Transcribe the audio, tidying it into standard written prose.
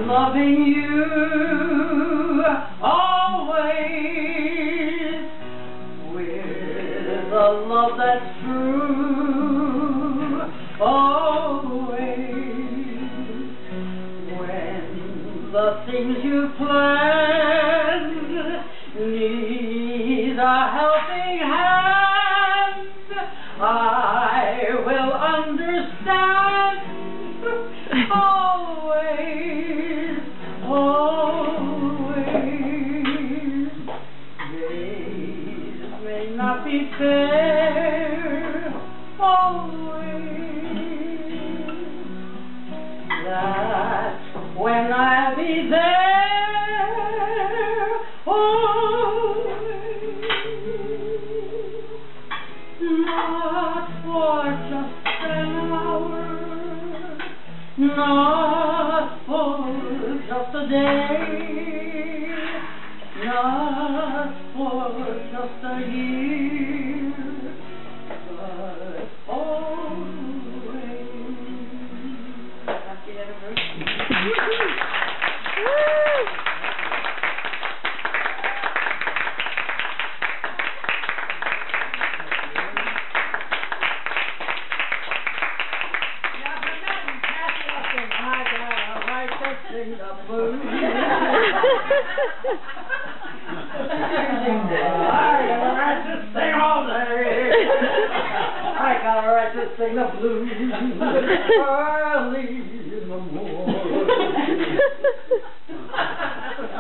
loving you always with a love that's true. Always when the things you planned need a helping hand, I will understand. Always, always. Days may not be fair. Always. That's when I'll be there. Always. Not for just an hour. Not for just a day, not for just a year, but always. Happy anniversary. Sing the blues. I got a right to sing all day. I got a right to sing the blues.